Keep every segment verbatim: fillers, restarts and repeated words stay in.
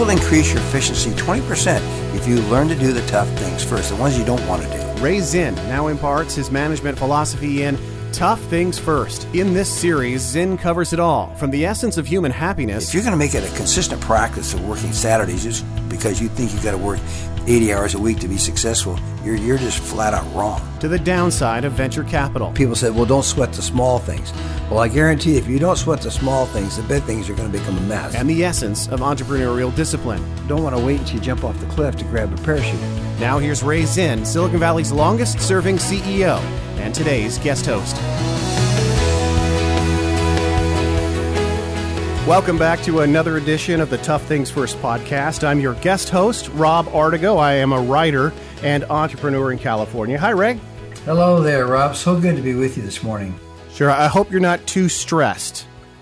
will increase your efficiency twenty percent if you learn to do the tough things first, the ones you don't want to do. Ray Zinn now imparts his management philosophy in Tough Things First. In this series, Zinn covers it all, from the essence of human happiness. If you're going to make it a consistent practice of working Saturdays just because you think you've got to work eighty hours a week to be successful, you're, you're just flat out wrong. To the downside of venture capital. People said, well, don't sweat the small things. Well, I guarantee you, if you don't sweat the small things, the big things are going to become a mess. And the essence of entrepreneurial discipline. Don't want to wait until you jump off the cliff to grab a parachute. Now here's Ray Zinn, Silicon Valley's longest-serving C E O, and today's guest host. Welcome back to another edition of the Tough Things First podcast. I'm your guest host, Rob Artigo. I am a writer and entrepreneur in California. Hi, Ray. Hello there, Rob. So good to be with you this morning. Sure. I hope you're not too stressed.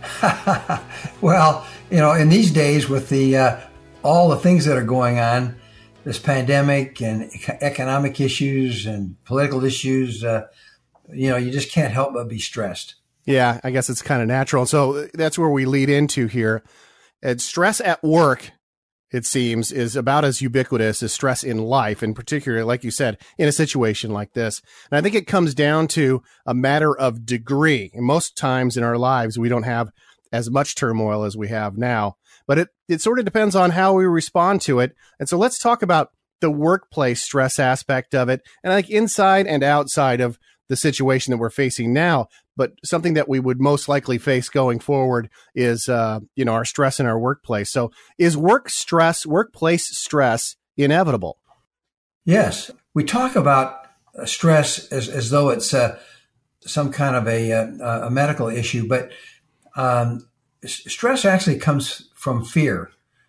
Well, you know, in these days with the uh, all the things that are going on, this pandemic and economic issues and political issues, uh, you know, you just can't help but be stressed. Yeah, I guess it's kind of natural. So that's where we lead into here. And stress at work, it seems, is about as ubiquitous as stress in life, and particularly, like you said, in a situation like this. And I think it comes down to a matter of degree. And most times in our lives, we don't have as much turmoil as we have now. But it, it sort of depends on how we respond to it. And so let's talk about the workplace stress aspect of it, and like inside and outside of the situation that we're facing now. But something that we would most likely face going forward is, uh, you know, our stress in our workplace. So is work stress, workplace stress inevitable? Yes. We talk about stress as, as though it's uh, some kind of a, a, a medical issue, but um, stress actually comes from fear.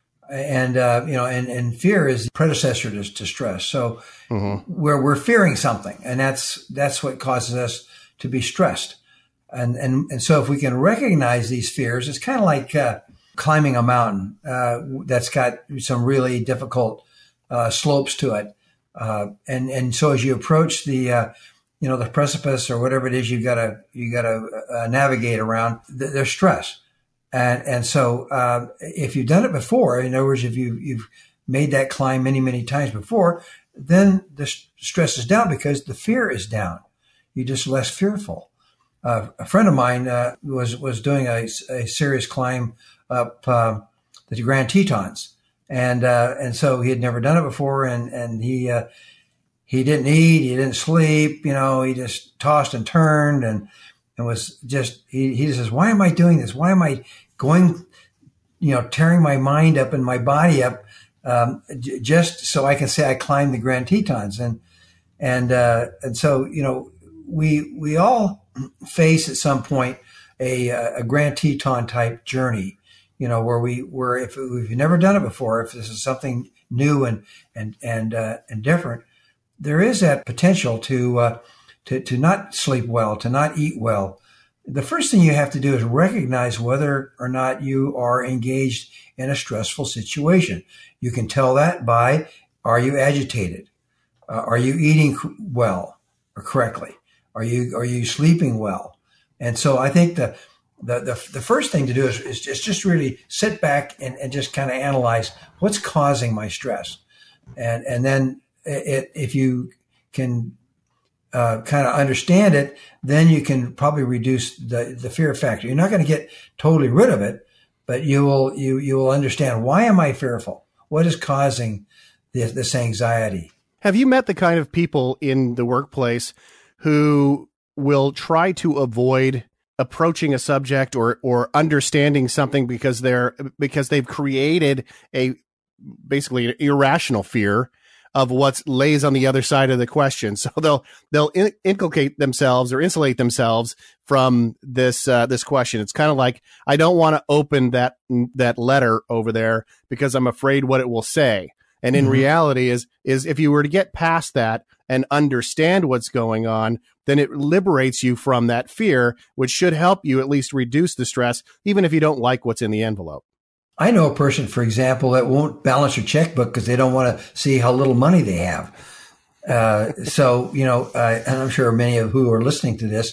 And, uh, you know, and, and fear is the predecessor to, to stress. So mm-hmm. we're, we're fearing something, and that's, that's what causes us to be stressed. And, and, and so if we can recognize these fears, it's kind of like, uh, climbing a mountain, uh, that's got some really difficult, uh, slopes to it. Uh, and, and so as you approach the, uh, you know, the precipice or whatever it is, you gotta, you gotta uh, navigate around, th- there's stress. And, and so, uh, if you've done it before, in other words, if you, you've made that climb many, many times before, then the st- stress is down because the fear is down. You're just less fearful. Uh, a friend of mine, uh, was, was doing a, a serious climb up, uh, the Grand Tetons. And, uh, and so he had never done it before. And, and he, uh, he didn't eat, he didn't sleep, you know, he just tossed and turned and, and was just, he, he says, why am I doing this? Why am I going, you know, tearing my mind up and my body up, um, j- just so I can say I climbed the Grand Tetons. And, and, uh, and so, you know, we, we all face at some point a, a Grand Teton type journey, you know, where we, where if we've never done it before, if this is something new and, and, and, uh, and different, there is that potential to, uh, to, to not sleep well, to not eat well. The first thing you have to do is recognize whether or not you are engaged in a stressful situation. You can tell that by, are you agitated? Uh, are you eating well or correctly? Are you, are you sleeping well? And so I think the, the, the, the first thing to do is, is just, just really sit back and, and just kind of analyze what's causing my stress. And, and then it, if you can, uh, kind of understand it, then you can probably reduce the, the fear factor. You're not going to get totally rid of it, but you will, you, you will understand, why am I fearful? What is causing this, this anxiety? Have you met the kind of people in the workplace who will try to avoid approaching a subject or, or understanding something because they're, because they've created a basically an irrational fear of what lays on the other side of the question? So they'll, they'll in, inculcate themselves or insulate themselves from this, uh, this question. It's kind of like, I don't want to open that, that letter over there because I'm afraid what it will say. And in mm-hmm. reality is, is if you were to get past that and understand what's going on, then it liberates you from that fear, which should help you at least reduce the stress, even if you don't like what's in the envelope. I know a person, for example, that won't balance their checkbook because they don't want to see how little money they have. Uh, so, you know, uh, and I'm sure many of who are listening to this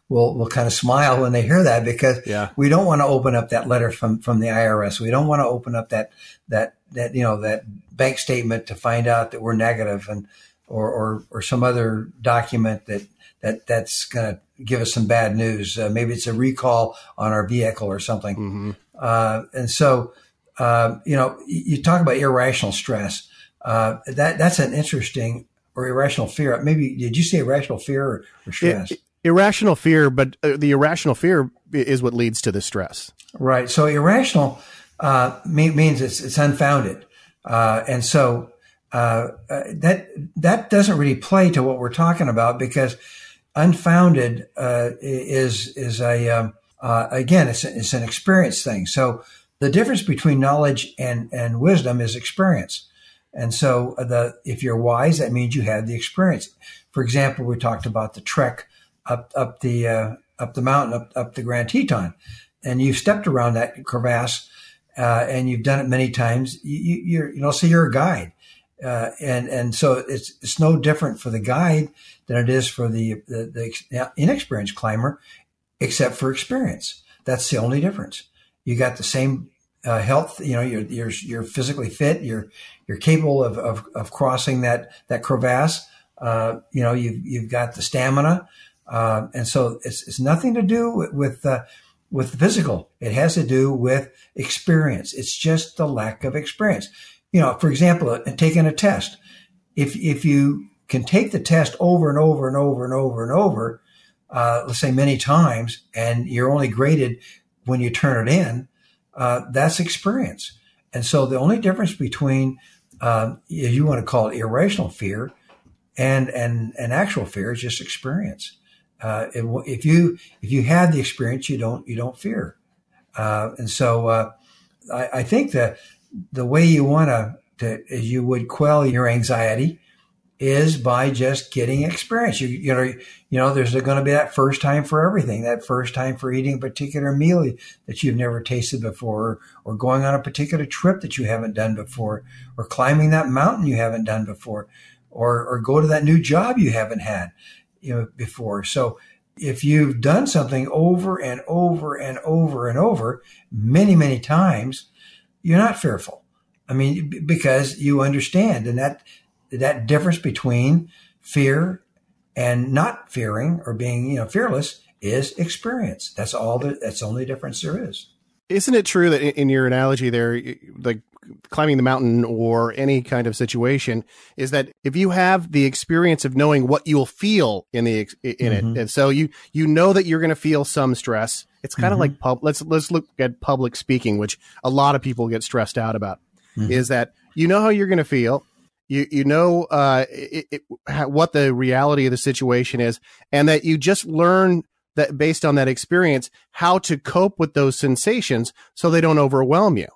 will will kind of smile when they hear that, because yeah. we don't want to open up that letter from from the I R S. We don't want to open up that that that you know that bank statement to find out that we're negative, and or or, or some other document that that that's going to give us some bad news. Uh, maybe it's a recall on our vehicle or something. Mm-hmm. Uh, and so, uh, you know, you, you talk about irrational stress. Uh, that that's an interesting, or irrational fear. Maybe, did you say irrational fear or, or stress? It, irrational fear, but uh, the irrational fear is what leads to the stress. Right. So irrational uh, mean, means it's it's unfounded, uh, and so uh, uh, that that doesn't really play to what we're talking about, because unfounded uh, is is a um, uh, again it's it's an experience thing. So the difference between knowledge and and wisdom is experience. And so the if you're wise, that means you have the experience. For example, we talked about the trek up up the uh, up the mountain, up up the Grand Teton, and you've stepped around that crevasse, uh, and you've done it many times. You, you're you know, so you're a guide, uh, and and so it's it's no different for the guide than it is for the the, the inexperienced climber, except for experience. That's the only difference. You got the same uh, health. You know, you're you're you're physically fit. You're you're capable of of, of crossing that that crevasse. Uh, you know, you've you've got the stamina. Uh, and so it's, it's nothing to do with, with, uh, with the physical. It has to do with experience. It's just the lack of experience. You know, for example, in taking a test, if, if you can take the test over and over and over and over and over, uh, let's say many times, and you're only graded when you turn it in, uh, that's experience. And so the only difference between, um, if you want to call it irrational fear and, and, and actual fear is just experience. Uh, if you, if you have the experience, you don't, you don't fear. Uh, and so, uh, I, I think that the way you want to, to, you would quell your anxiety is by just getting experience. You, you know, you know, there's going to be that first time for everything, that first time for eating a particular meal that you've never tasted before, or going on a particular trip that you haven't done before, or climbing that mountain you haven't done before, or, or go to that new job you haven't had, you know, before. So if you've done something over and over and over and over many, many times, you're not fearful. I mean, because you understand, and that, that difference between fear and not fearing, or being, you know, fearless, is experience. That's all the, that's the only difference there is. Isn't it true that in your analogy there, like climbing the mountain or any kind of situation, is that if you have the experience of knowing what you'll feel in the in mm-hmm. it, and so you you know that you're going to feel some stress, it's kind of mm-hmm. like pub. Let's let's look at public speaking, which a lot of people get stressed out about. Mm-hmm. Is that you know how you're going to feel, you you know uh, it, it, what the reality of the situation is, and that you just learn that based on that experience how to cope with those sensations so they don't overwhelm you.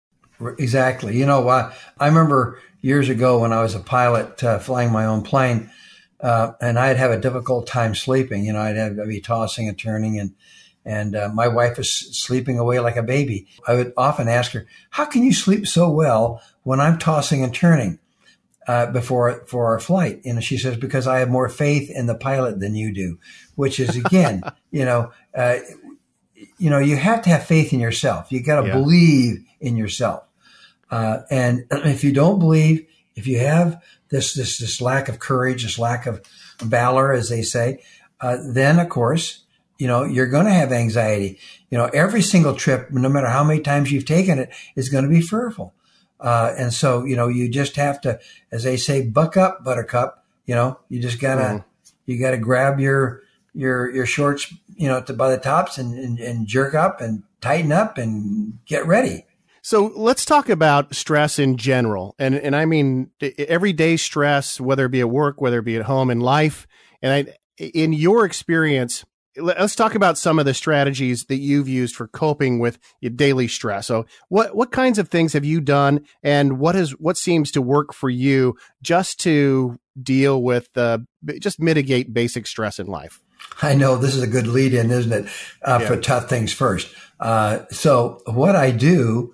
Exactly. You know, I, I remember years ago when I was a pilot uh, flying my own plane, uh, and I'd have a difficult time sleeping. You know, I'd, have, I'd be tossing and turning, and and uh, my wife was sleeping away like a baby. I would often ask her, "How can you sleep so well when I'm tossing and turning uh, before for our flight?" And she says, "Because I have more faith in the pilot than you do," which is again, you know, uh, you know, you have to have faith in yourself. You got to yeah. believe in yourself. Uh, and if you don't believe, if you have this, this, this lack of courage, this lack of valor, as they say, uh, then of course, you know, you're going to have anxiety. You know, every single trip, no matter how many times you've taken it, is going to be fearful. Uh, and so, you know, you just have to, as they say, buck up, buttercup. You know, you just gotta, mm. you gotta grab your, your, your shorts, you know, to, by the tops and, and, and jerk up and tighten up and get ready. So let's talk about stress in general. And and I mean, everyday stress, whether it be at work, whether it be at home, in life. And I, in your experience, let's talk about some of the strategies that you've used for coping with your daily stress. So what, what kinds of things have you done, and what is, what seems to work for you just to deal with, uh, just mitigate basic stress in life? I know this is a good lead in, isn't it? Uh, yeah. For tough things first. Uh, so what I do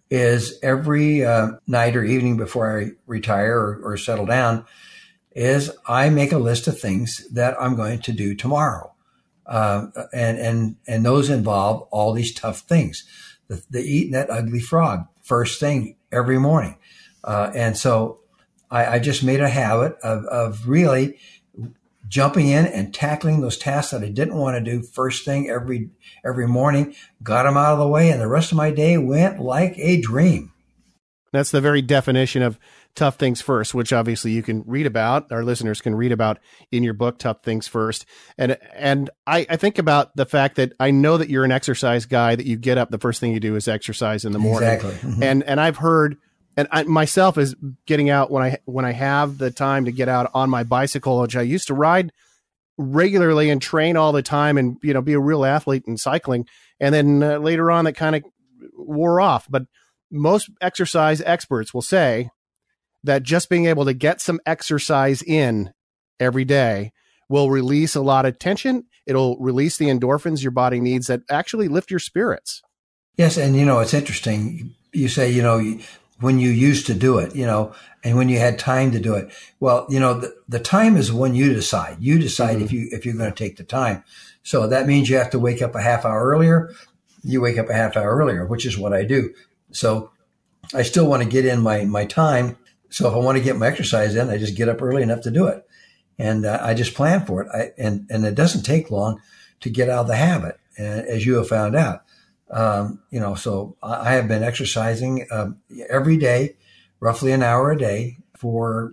is every uh, night or evening before I retire or, or settle down, is I make a list of things that I'm going to do tomorrow. Uh, and, and, and those involve all these tough things. The, the eating that ugly frog first thing every morning. Uh, and so I, I just made a habit of, of really jumping in and tackling those tasks that I didn't want to do first thing every, every morning, got them out of the way, and the rest of my day went like a dream. That's the very definition of Tough Things First, which obviously you can read about, our listeners can read about in your book, Tough Things First. And and I, I think about the fact that I know that you're an exercise guy, that you get up, the first thing you do is exercise in the morning. Exactly. Mm-hmm. And and I've heard, and I myself is getting out when I when I have the time to get out on my bicycle, which I used to ride regularly and train all the time and, you know, be a real athlete in cycling. And then uh, later on that kind of wore off. But most exercise experts will say that just being able to get some exercise in every day will release a lot of tension. It'll release the endorphins your body needs that actually lift your spirits. Yes. And, you know, it's interesting. You say, you know, when you used to do it, you know, and when you had time to do it. Well, you know, the, the time is when you decide. You decide mm-hmm. if you, if you're going to take the time. So that means you have to wake up a half hour earlier. You wake up a half hour earlier, which is what I do. So I still want to get in my, my time. So if I want to get my exercise in, I just get up early enough to do it. And uh, I just plan for it. I, and, and it doesn't take long to get out of the habit, uh, as you have found out. Um, you know, so I have been exercising um, every day, roughly an hour a day for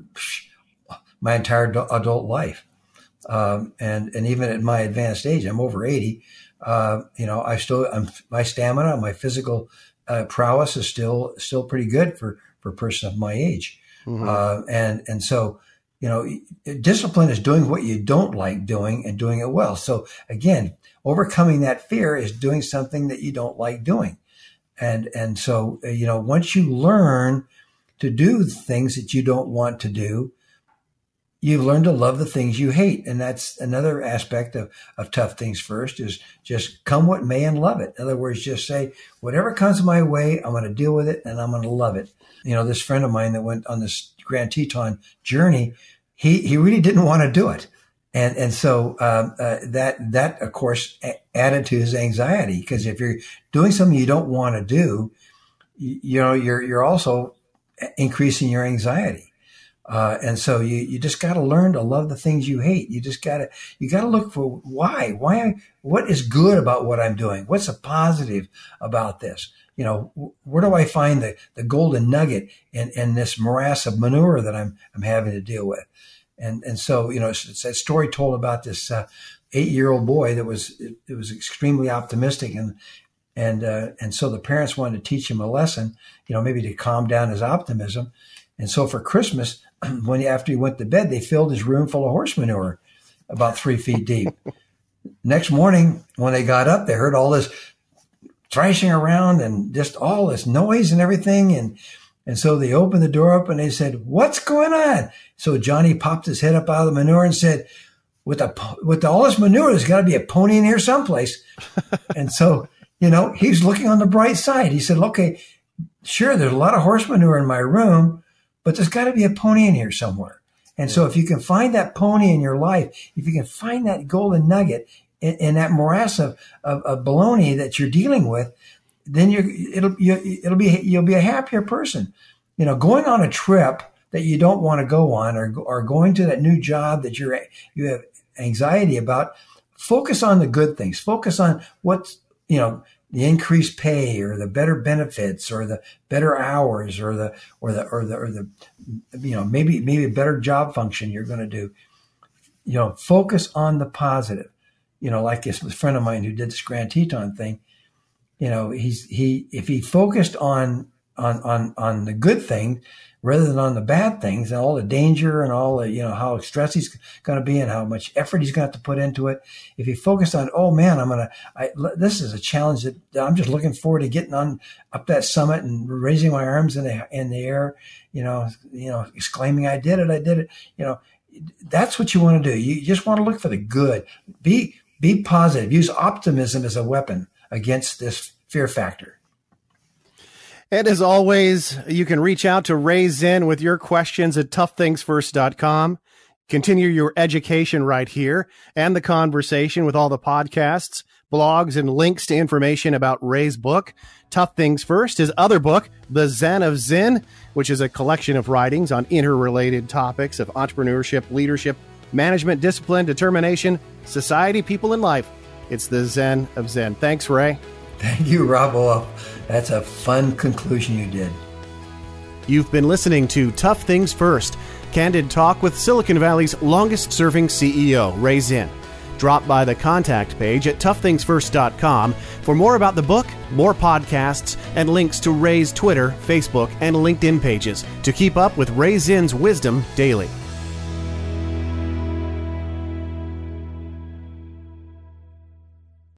my entire adult life. Um, and, and even at my advanced age, I'm over eighty. Uh, you know, I still, I'm, my stamina, my physical uh, prowess is still, still pretty good for, for a person of my age. Mm-hmm. Uh, and, and so, you know, discipline is doing what you don't like doing and doing it well. So again, overcoming that fear is doing something that you don't like doing. And, and so, you know, once you learn to do things that you don't want to do, you've learned to love the things you hate. And that's another aspect of, of Tough Things First, is just come what may and love it. In other words, just say, whatever comes my way, I'm going to deal with it and I'm going to love it. You know, this friend of mine that went on this Grand Teton journey, he, he really didn't want to do it. And, and so, um, uh, that, that of course a- added to his anxiety, because if you're doing something you don't want to do, you, you know, you're, you're also increasing your anxiety. Uh, and so you, you just got to learn to love the things you hate. You just got to, you got to look for why, why, what is good about what I'm doing? What's a positive about this? You know, where do I find the, the golden nugget in, in this morass of manure that I'm, I'm having to deal with? And, and so, you know, it's, it's that story told about this, uh, eight year old boy that was, it, it was extremely optimistic. And, and, uh, and so the parents wanted to teach him a lesson, you know, maybe to calm down his optimism. And so for Christmas, when after he went to bed, they filled his room full of horse manure, about three feet deep. Next morning, when they got up, they heard all this thrashing around and just all this noise and everything. And, and so they opened the door up and they said, "What's going on?" So Johnny popped his head up out of the manure and said, with the, with the, all this manure, there's got to be a pony in here someplace. And so, you know, he's looking on the bright side. He said, okay, sure, there's a lot of horse manure in my room, but there's got to be a pony in here somewhere. And so if you can find that pony in your life, if you can find that golden nugget in, in that morass of, of, of baloney that you're dealing with, then you're, it'll, you, it'll be, you'll be a happier person. You know, going on a trip that you don't want to go on, or, or going to that new job that you're, you have anxiety about, focus on the good things. Focus on what's, you know, the increased pay or the better benefits or the better hours or the, or the, or the, or the, you know, maybe, maybe a better job function you're going to do. You know, focus on the positive. You know, like this friend of mine who did this Grand Teton thing, you know, he's, he, if he focused on, on, on, on the good thing rather than on the bad things and all the danger and all the, you know, how stressed he's going to be and how much effort he's going to have to put into it. If he focused on, oh man, I'm going to, I, this is a challenge that I'm just looking forward to getting on up that summit and raising my arms in the, in the air, you know, you know, exclaiming, I did it, I did it. You know, that's what you want to do. You just want to look for the good. Be, be positive. Use optimism as a weapon against this fear factor. And as always, you can reach out to Ray Zinn with your questions at tough things first dot com. Continue your education right here and the conversation with all the podcasts, blogs, and links to information about Ray's book. Tough Things First, his other book, The Zen of Zen, which is a collection of writings on interrelated topics of entrepreneurship, leadership, management, discipline, determination, society, people, and life. It's The Zen of Zen. Thanks, Ray. Thank you, Rob. Well, that's a fun conclusion you did. You've been listening to Tough Things First, candid talk with Silicon Valley's longest-serving C E O, Ray Zinn. Drop by the contact page at tough things first dot com for more about the book, more podcasts, and links to Ray's Twitter, Facebook, and LinkedIn pages to keep up with Ray Zinn's wisdom daily.